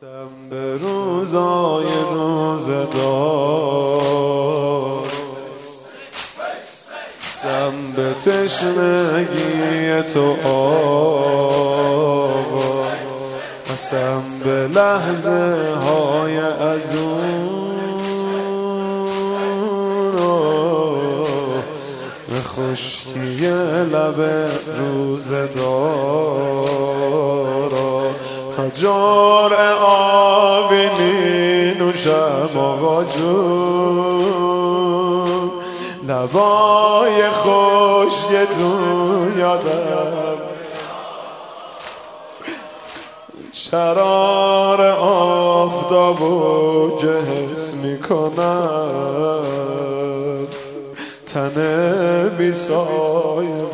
قسم به روزای روزدار، قسم به تشنگی تو آقا، قسم به لحظه های ازون به خشکی لب روزدار، تا جرعه آبی می نوشم آقا جون، لبای خشکتون یادم، شرار آفتابو که حس میکنم، تن بی سایه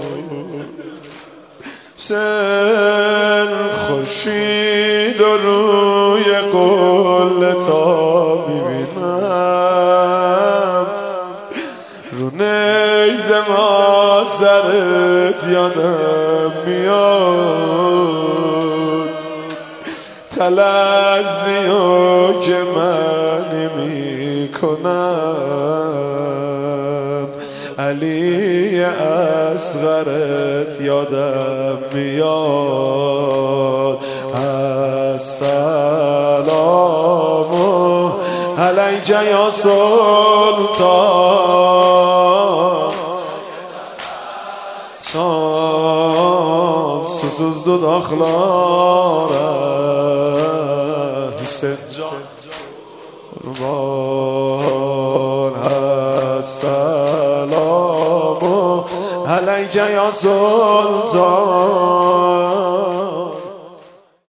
سن خورشید و روی قله تا میبینم، رو نیز ما سرت یادم میاد، تلزیو که من میکنم، علی اصغرت یادم میاد، السلام علیک یا سلطان، شان susuz dudaklara Hüseyin Kurban, Esselamu aleyke ya Sultan.